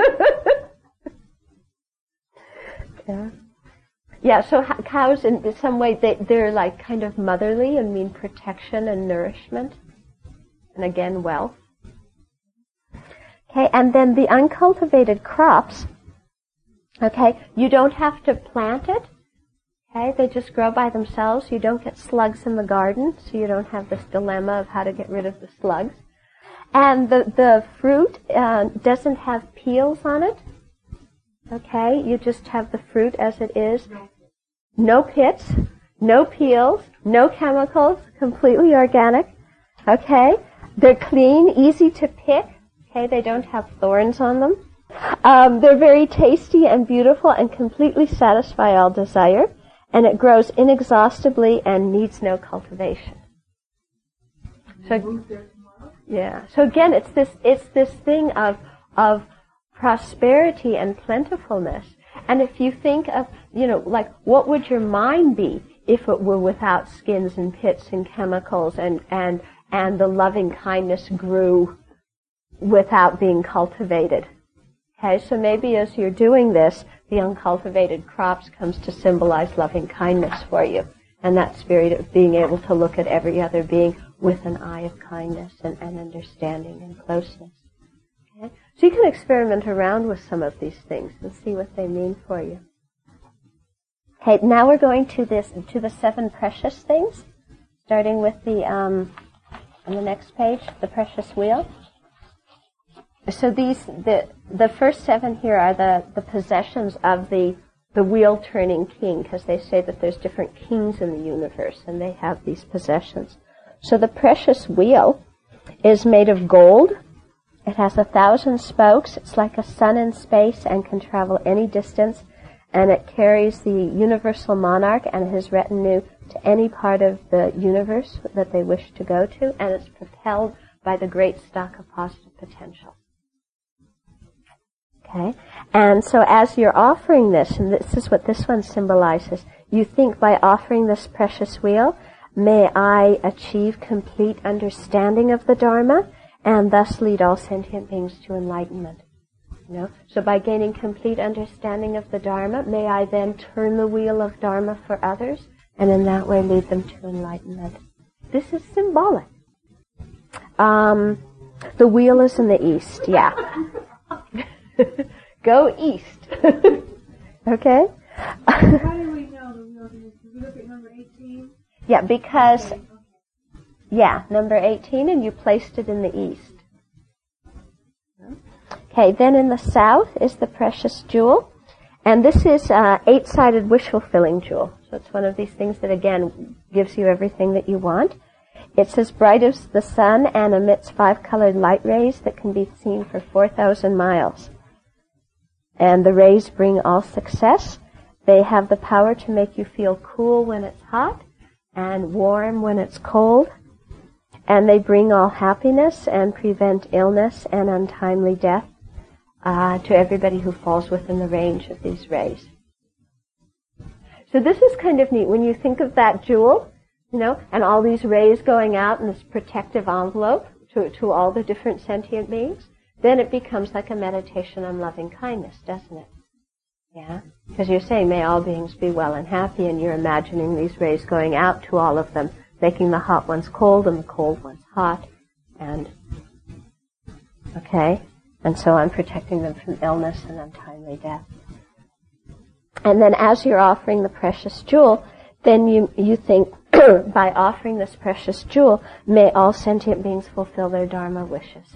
A: Yeah. Yeah, so ha- cows in some way, they, they're like kind of motherly and mean protection and nourishment. And again, wealth. Okay, and then the uncultivated crops, okay, you don't have to plant it. Okay, they just grow by themselves. You don't get slugs in the garden, so you don't have this dilemma of how to get rid of the slugs. And the, the fruit uh, doesn't have peels on it. Okay, you just have the fruit as it is. No pits, no peels, no chemicals, completely organic. Okay, they're clean, easy to pick. Okay, they don't have thorns on them. Um, they're very tasty and beautiful and completely satisfy all desire. And it grows inexhaustibly and needs no cultivation. So, yeah. So again, it's this it's this thing of of prosperity and plentifulness. And if you think of, you know, like, what would your mind be if it were without skins and pits and chemicals and and and the loving kindness grew without being cultivated? Okay, so maybe as you're doing this, the uncultivated crops comes to symbolize loving kindness for you. And that spirit of being able to look at every other being with an eye of kindness and, and understanding and closeness. Okay? So you can experiment around with some of these things and see what they mean for you. Okay, now we're going to this to the seven precious things, starting with the um, on the next page, the precious wheel. So these, the the first seven here are the, the possessions of the the wheel-turning king, because they say that there's different kings in the universe, and they have these possessions. So the precious wheel is made of gold. It has a thousand spokes. It's like a sun in space and can travel any distance, and it carries the universal monarch and his retinue to any part of the universe that they wish to go to, and it's propelled by the great stock of positive potential. Okay, and so as you're offering this, and this is what this one symbolizes, you think by offering this precious wheel, may I achieve complete understanding of the Dharma and thus lead all sentient beings to enlightenment. You know, so by gaining complete understanding of the Dharma, may I then turn the wheel of Dharma for others and in that way lead them to enlightenment. This is symbolic. Um, the wheel is in the east, yeah. Go east. Okay?
C: How do we know the wheel is? Did we look at number eighteen?
A: Yeah, because, yeah, number eighteen, and you placed it in the east. Okay, then in the south is the precious jewel. And this is uh, eight-sided wish-fulfilling jewel. So it's one of these things that, again, gives you everything that you want. It's as bright as the sun and emits five-colored light rays that can be seen for four thousand miles. And the rays bring all success. They have the power to make you feel cool when it's hot and warm when it's cold. And they bring all happiness and prevent illness and untimely death uh, to everybody who falls within the range of these rays. So this is kind of neat. When you think of that jewel, you know, and all these rays going out in this protective envelope to, to all the different sentient beings, then it becomes like a meditation on loving kindness, doesn't it? Yeah? Because you're saying, may all beings be well and happy, and you're imagining these rays going out to all of them, making the hot ones cold and the cold ones hot, and, okay? And so I'm protecting them from illness and untimely death. And then as you're offering the precious jewel, then you, you think, by offering this precious jewel, may all sentient beings fulfill their dharma wishes.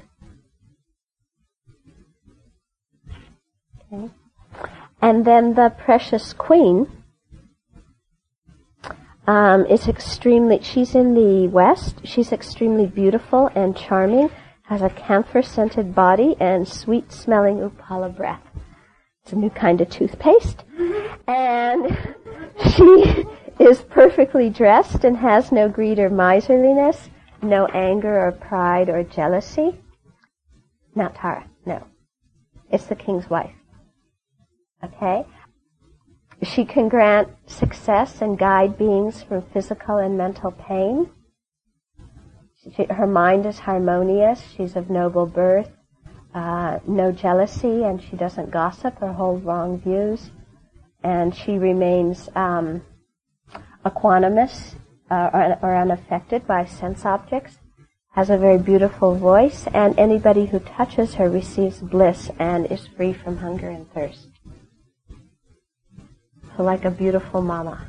A: Okay. And then the precious queen um, is extremely, she's in the west, she's extremely beautiful and charming, has a camphor-scented body and sweet-smelling upala breath. It's a new kind of toothpaste. And she is perfectly dressed and has no greed or miserliness, no anger or pride or jealousy. Not Tara, no. It's the king's wife. Okay? She can grant success and guide beings from physical and mental pain. She, her mind is harmonious. She's of noble birth. Uh, no jealousy, and she doesn't gossip or hold wrong views. And she remains um, equanimous uh, or, or unaffected by sense objects. Has a very beautiful voice, and anybody who touches her receives bliss and is free from hunger and thirst. So like a beautiful mama.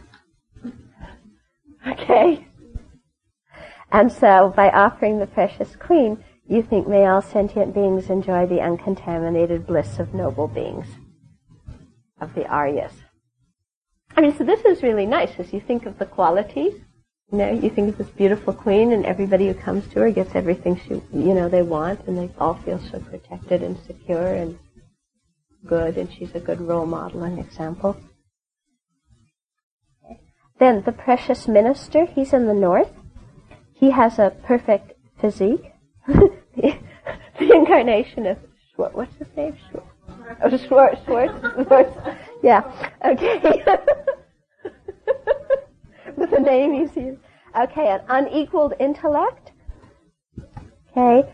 A: Okay? And so by offering the precious queen, you think, may all sentient beings enjoy the uncontaminated bliss of noble beings, of the Aryas. I mean, so this is really nice as you think of the qualities. You know, you think of this beautiful queen, and everybody who comes to her gets everything she, you know, they want, and they all feel so protected and secure and good, and she's a good role model and example. Then the precious minister, he's in the north. He has a perfect physique. the, the incarnation of Schwartz. What's his name? Schwartz. Oh, Schwartz. Schwartz. Schwartz. Yeah. Okay. With the name he's used. Okay, an unequaled intellect. Okay.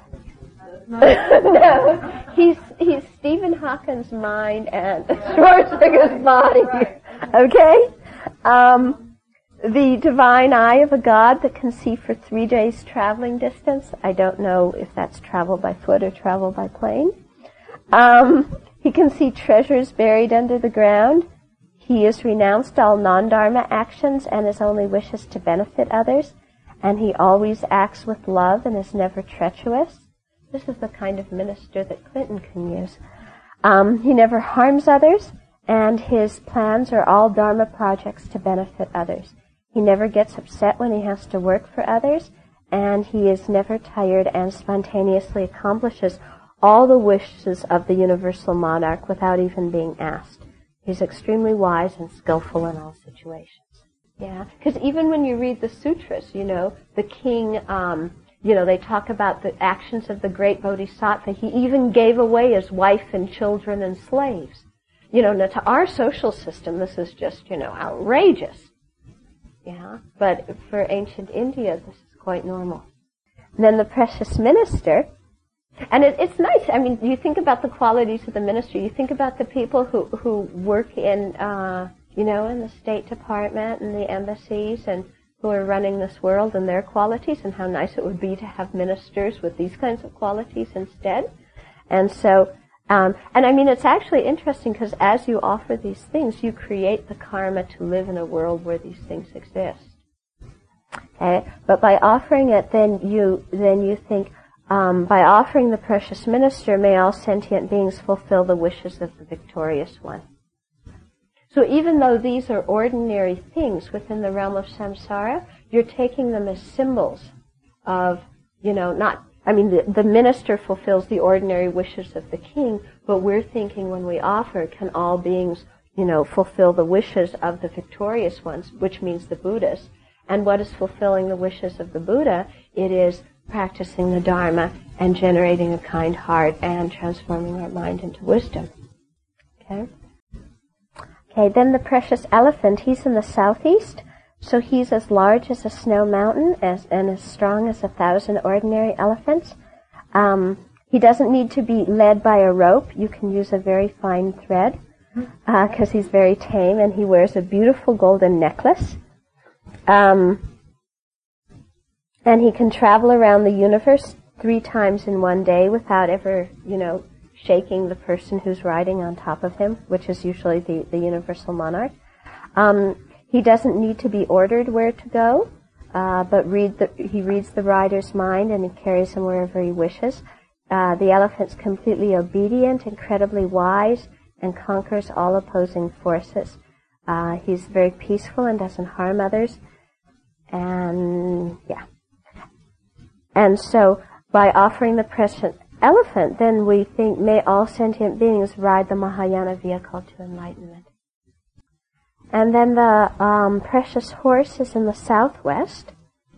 A: No, he's he's Stephen Hawking's mind and Schwarzenegger's body. Okay. Um. The divine eye of a god that can see for three days traveling distance. I don't know if that's travel by foot or travel by plane. Um, he can see treasures buried under the ground. He has renounced all non-dharma actions and his only wish is to benefit others. And he always acts with love and is never treacherous. This is the kind of minister that Clinton can use. Um, he never harms others, and his plans are all dharma projects to benefit others. He never gets upset when he has to work for others, and he is never tired and spontaneously accomplishes all the wishes of the universal monarch without even being asked. He's extremely wise and skillful in all situations. Yeah, because even when you read the sutras, you know, the king, um, you know, they talk about the actions of the great bodhisattva. He even gave away his wife and children and slaves. You know, now to our social system, this is just, you know, outrageous. Yeah, but for ancient India, this is quite normal. And then the precious minister, and it, it's nice. I mean, you think about the qualities of the minister. You think about the people who who work in, uh, you know, in the State Department and the embassies, and who are running this world and their qualities, and how nice it would be to have ministers with these kinds of qualities instead. And so. Um, and I mean, it's actually interesting because as you offer these things, you create the karma to live in a world where these things exist. Okay? But by offering it, then you then you think, um, by offering the precious minister, may all sentient beings fulfill the wishes of the victorious one. So even though these are ordinary things within the realm of samsara, you're taking them as symbols of, you know, not, I mean, the, the minister fulfills the ordinary wishes of the king, but we're thinking when we offer, can all beings, you know, fulfill the wishes of the victorious ones, which means the Buddhas. And what is fulfilling the wishes of the Buddha? It is practicing the Dharma and generating a kind heart and transforming our mind into wisdom. Okay? Okay, then the precious elephant, he's in the southeast, so he's as large as a snow mountain as, and as strong as a thousand ordinary elephants. Um, he doesn't need to be led by a rope. You can use a very fine thread because uh, he's very tame, and he wears a beautiful golden necklace. Um, and he can travel around the universe three times in one day without ever, you know, shaking the person who's riding on top of him, which is usually the, the universal monarch. Um, he doesn't need to be ordered where to go, uh, but read the, he reads the rider's mind and he carries him wherever he wishes. Uh, the elephant's completely obedient, incredibly wise, and conquers all opposing forces. Uh, he's very peaceful and doesn't harm others. And, yeah. And so, by offering the precious elephant, then we think, may all sentient beings ride the Mahayana vehicle to enlightenment. And then the um, precious horse is in the southwest.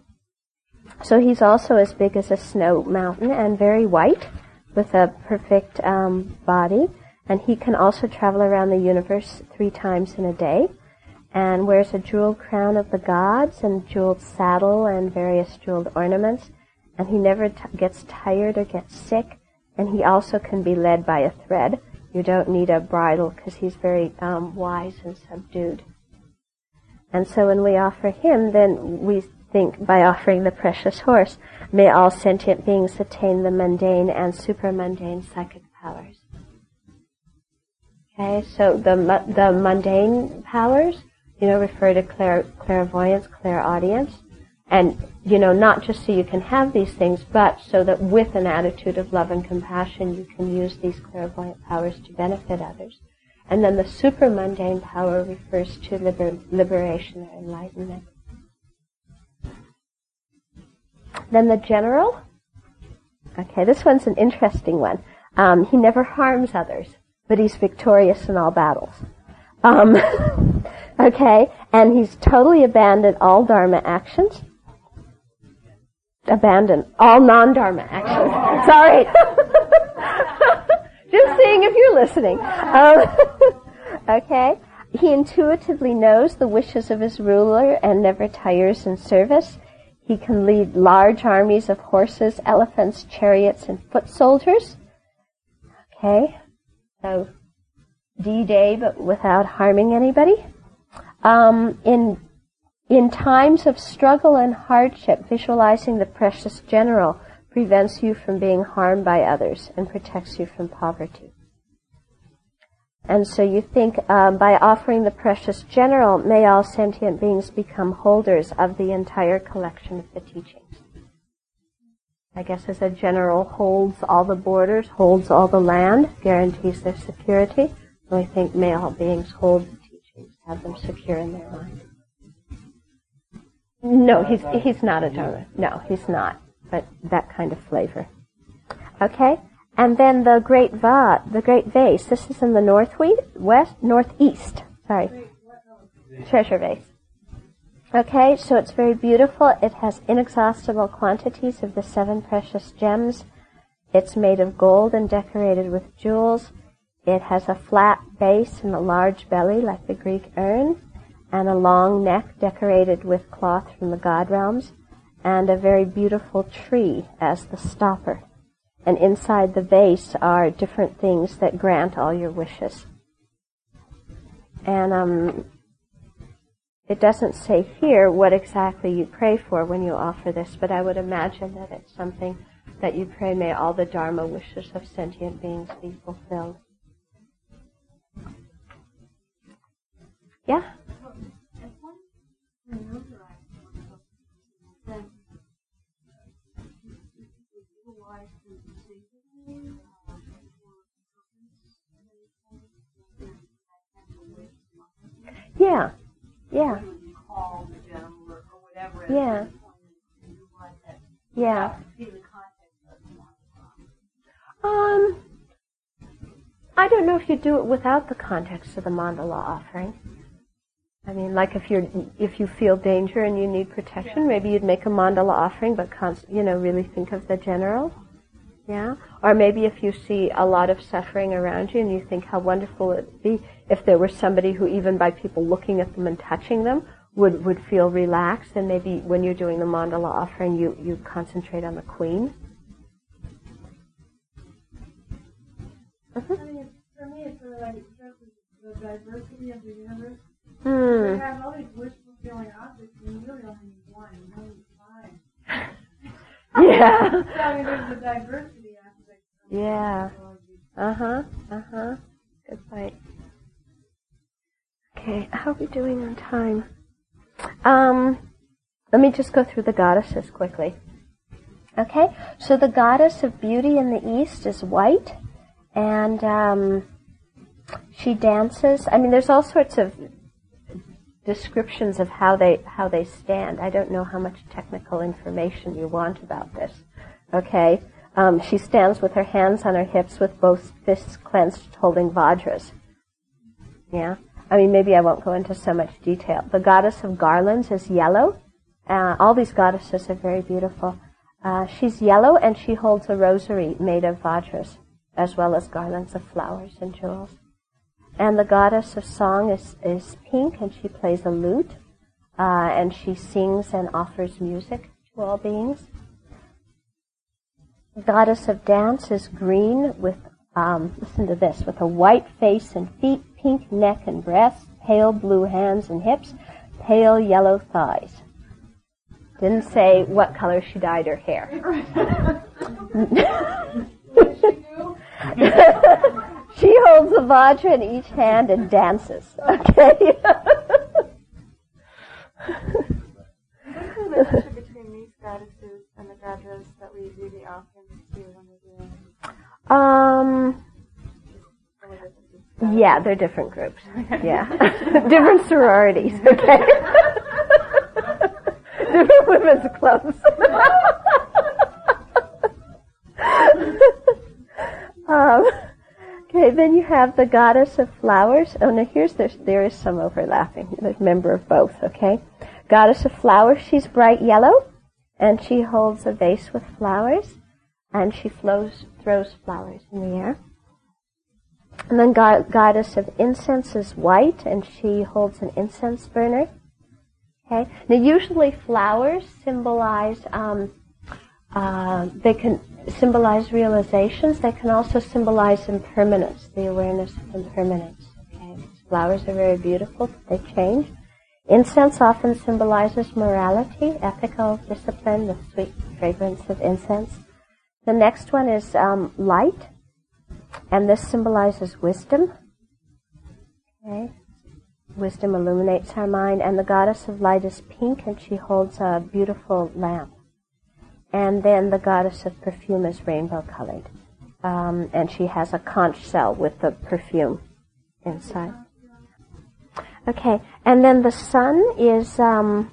A: So he's also as big as a snow mountain and very white with a perfect um, body. And he can also travel around the universe three times in a day and wears a jeweled crown of the gods and jeweled saddle and various jeweled ornaments. And he never t- gets tired or gets sick. And he also can be led by a thread. You don't need a bridle because he's very um, wise and subdued. And so when we offer him, then we think by offering the precious horse, may all sentient beings attain the mundane and supramundane psychic powers. Okay, so the the mundane powers, you know, refer to clair, clairvoyance, clairaudience, and, you know, not just so you can have these things, but so that with an attitude of love and compassion, you can use these clairvoyant powers to benefit others. And then the supramundane power refers to liber, liberation or enlightenment. Then the general. Okay, this one's an interesting one. Um, he never harms others, but he's victorious in all battles. Um, okay, and he's totally abandoned all Dharma actions. Abandoned all non-Dharma actions. Sorry. Just seeing if you're listening. Um, okay. He intuitively knows the wishes of his ruler and never tires in service. He can lead large armies of horses, elephants, chariots, and foot soldiers. Okay. So, D-Day, but without harming anybody. Um, in in times of struggle and hardship, visualizing the precious general prevents you from being harmed by others and protects you from poverty. And so you think, um, by offering the precious general, may all sentient beings become holders of the entire collection of the teachings. I guess as a general holds all the borders, holds all the land, guarantees their security, so I think may all beings hold the teachings, have them secure in their mind. No, he's he's not a Dharma. No, he's not. But that kind of flavor. Okay? And then the great va, the great vase. This is in the northwest, northeast. Sorry. Treasure vase. Okay, so it's very beautiful. It has inexhaustible quantities of the seven precious gems. It's made of gold and decorated with jewels. It has a flat base and a large belly like the Greek urn, and a long neck decorated with cloth from the god realms, and a very beautiful tree as the stopper. And inside the vase are different things that grant all your wishes. And um, it doesn't say here what exactly you pray for when you offer this, but I would imagine that it's something that you pray, may all the Dharma wishes of sentient beings be fulfilled. Yeah?
C: Then, why
A: yeah, yeah,
C: you call the gem or, or whatever.
A: yeah, yeah.
C: See the context of the mandala.
A: Um, I don't know if you do it without the context of the mandala offering. I mean, like if you're if you feel danger and you need protection, yeah. maybe you'd make a mandala offering, but const- you know, really think of the general. Yeah, or maybe if you see a lot of suffering around you and you think how wonderful it would be if there were somebody who, even by people looking at them and touching them, would, would feel relaxed, and maybe when you're doing the mandala offering, you, you concentrate on the queen. Mm-hmm.
C: I mean, for me, it's really like it shows the diversity of the universe.
A: Mm.
C: They have all these wishful feeling objects, and you really only need one, you only need five.
A: Yeah.
C: So, I mean, there's the diversity aspect.
A: Yeah. Uh-huh. Uh-huh. Good point. Okay, how are we doing on time? Um, let me just go through the goddesses quickly. Okay, so the goddess of beauty in the east is white, and um, she dances. I mean, there's all sorts of descriptions of how they how they stand. I don't know how much technical information you want about this. Okay, um, she stands with her hands on her hips with both fists clenched, holding vajras. Yeah, I mean, maybe I won't go into so much detail. The goddess of garlands is yellow. Uh, all these goddesses are very beautiful. Uh, she's yellow, and she holds a rosary made of vajras, as well as garlands of flowers and jewels. And the goddess of song is, is pink, and she plays a lute, uh, and she sings and offers music to all beings. The goddess of dance is green with, um, listen to this, with a white face and feet, pink neck and breasts, pale blue hands and hips, pale yellow thighs. Didn't say what color she dyed her hair. She holds a vajra in each hand and dances. Okay.
D: What's the relationship between these goddesses and the vajras that we do the offerings to when we're doing?
A: Um. Yeah, they're different groups. Yeah, different sororities. Okay. Different women's clubs. um, okay, then you have the goddess of flowers. Oh, now here's this, there is some overlapping. There's a member of both, okay? Goddess of flowers, she's bright yellow, and she holds a vase with flowers, and she flows, throws flowers in the air. And then go- goddess of incense is white, and she holds an incense burner. Okay. Now, usually flowers symbolize, um, uh, they can symbolize realizations. They can also symbolize impermanence, the awareness of impermanence. Okay. Flowers are very beautiful. They change. Incense often symbolizes morality, ethical discipline, the sweet fragrance of incense. The next one is um, light, and this symbolizes wisdom. Okay. Wisdom illuminates our mind, and the goddess of light is pink, and she holds a beautiful lamp. And then the goddess of perfume is rainbow-colored, um, and she has a conch shell with the perfume inside. Okay, and then the sun is um,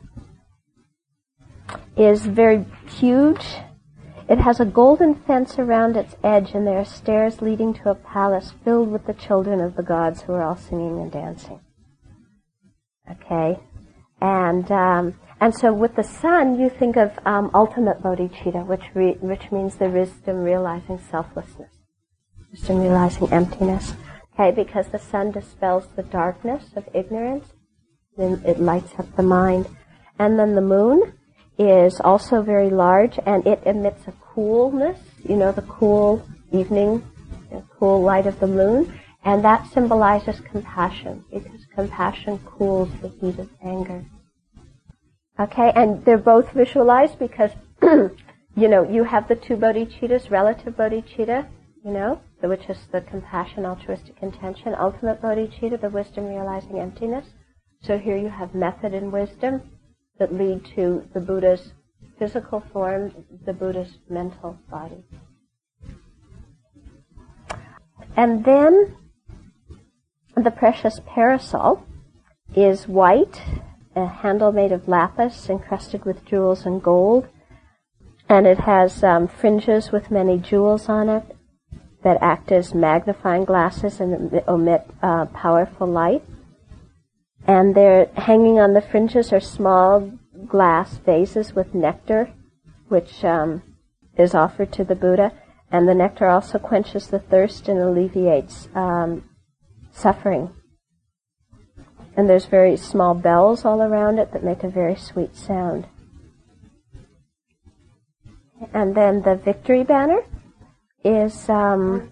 A: is very huge. It has a golden fence around its edge, and there are stairs leading to a palace filled with the children of the gods who are all singing and dancing. Okay, and um, and so with the sun, you think of um, ultimate bodhicitta, which re- which means the wisdom realizing selflessness, wisdom realizing emptiness. Okay, because the sun dispels the darkness of ignorance, then it lights up the mind, and then the moon is also very large, and it emits a coolness, you know, the cool evening, the cool light of the moon. And that symbolizes compassion, because compassion cools the heat of anger. Okay, and they're both visualized because, you know, you have the two bodhicittas, relative bodhicitta, you know, which is the compassion, altruistic intention, ultimate bodhicitta, the wisdom realizing emptiness. So here you have method and wisdom that lead to the Buddha's physical form, the Buddha's mental body. And then the precious parasol is white, a handle made of lapis encrusted with jewels and gold, and it has um, fringes with many jewels on it that act as magnifying glasses and emit uh, powerful light. And they're hanging on the fringes are small glass vases with nectar, which um, is offered to the Buddha. And the nectar also quenches the thirst and alleviates um, suffering. And there's very small bells all around it that make a very sweet sound. And then the victory banner is, um,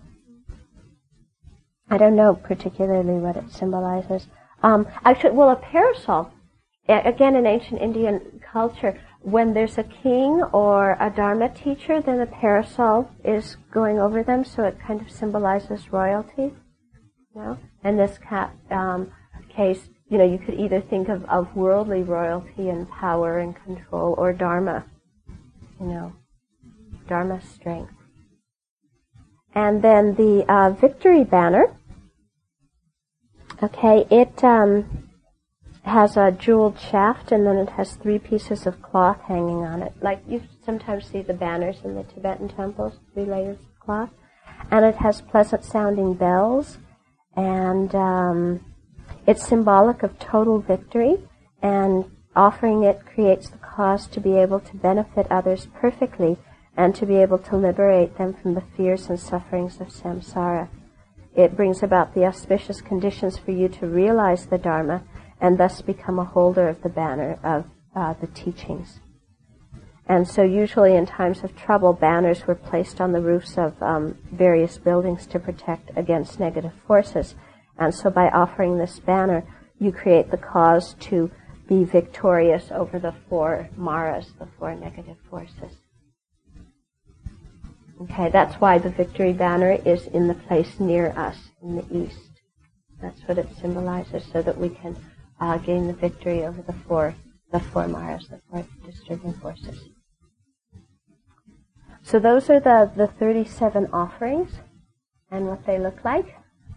A: I don't know particularly what it symbolizes. Um, actually, well, a parasol, again in ancient Indian culture, when there's a king or a dharma teacher, then a parasol is going over them, so it kind of symbolizes royalty. You know? In this ca- um, case, you know, you could either think of, of worldly royalty and power and control, or dharma, you know, dharma strength. And then the uh, victory banner, okay, it um, has a jeweled shaft, and then it has three pieces of cloth hanging on it. Like you sometimes see the banners in the Tibetan temples, three layers of cloth. And it has pleasant-sounding bells, and um, it's symbolic of total victory, and offering it creates the cause to be able to benefit others perfectly and to be able to liberate them from the fears and sufferings of samsara. It brings about the auspicious conditions for you to realize the Dharma and thus become a holder of the banner of uh, the teachings. And so usually in times of trouble, banners were placed on the roofs of um, various buildings to protect against negative forces. And so by offering this banner, you create the cause to be victorious over the four maras, the four negative forces. Okay, that's why the victory banner is in the place near us, in the east. That's what it symbolizes, so that we can uh, gain the victory over the four, the four maras, the four disturbing forces. So those are the, the thirty-seven offerings and what they look like.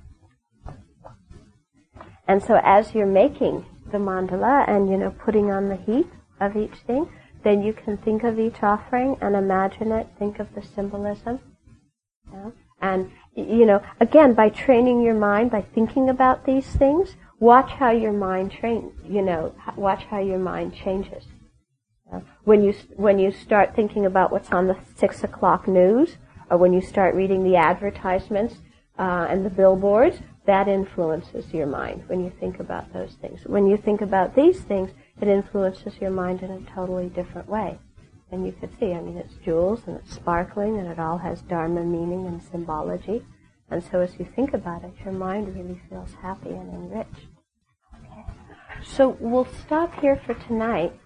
A: And so as you're making the mandala and, you know, putting on the heat of each thing, then you can think of each offering and imagine it, think of the symbolism. Yeah? And, you know, again, by training your mind, by thinking about these things, watch how your mind train, you know, watch how your mind changes. Yeah? When you when you start thinking about what's on the six o'clock news, or when you start reading the advertisements uh, and the billboards, that influences your mind when you think about those things. When you think about these things, it influences your mind in a totally different way. And you could see, I mean, it's jewels and it's sparkling and it all has dharma meaning and symbology. And so as you think about it, your mind really feels happy and enriched. Okay. So we'll stop here for tonight.